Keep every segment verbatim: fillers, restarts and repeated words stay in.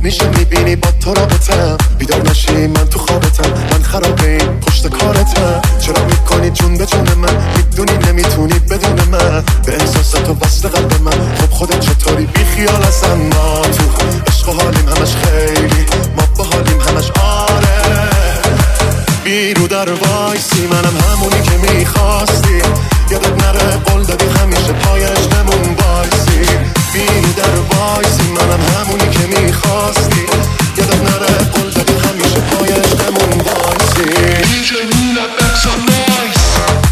میشه میبینی با تو رابطم، بیدار نشی من تو خوابتم، من خراب این پشت کارتم. چرا میکنی جون به جون من، میدونی نمیتونی بدون من، به احساسات و وصل قلب من. خب خودت چطوری بی خیال ازم؟ ما تو عشق و حالیم همش خیلی، ما با حالیم همش آره. بیرو در وایسی منم همونی که میخواستی، یادت نره قول دادی همیشه پای عشقمون وایسی. بیرو در وایسی منم همونی که میخواستی، یادت نره قول دادی همیشه پای عشقمون وایسی. دی جی میلاد make some noise.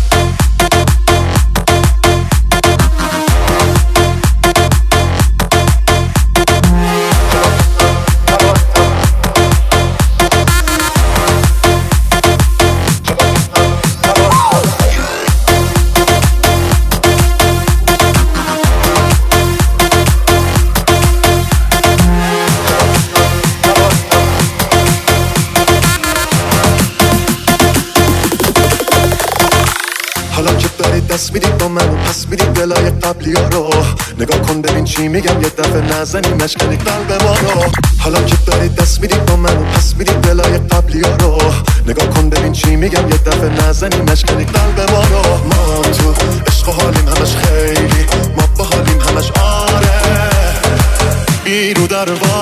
حالا که داری دست میدی با من و پس میدی دلای قبلی ها رو، نگاه کن ببین چی میگم، یه دفعه نزنی مشکنی قلب ما رو. حالا که داری دست میدی با من و پس میدی دلای قبلی ها رو، نگاه کن ببین چی میگم، یه دفعه نزنی مشکنی قلب ما رو. ما تو عشق و حالیم همش خیلی، ما با حالیم همش آره. بیرو در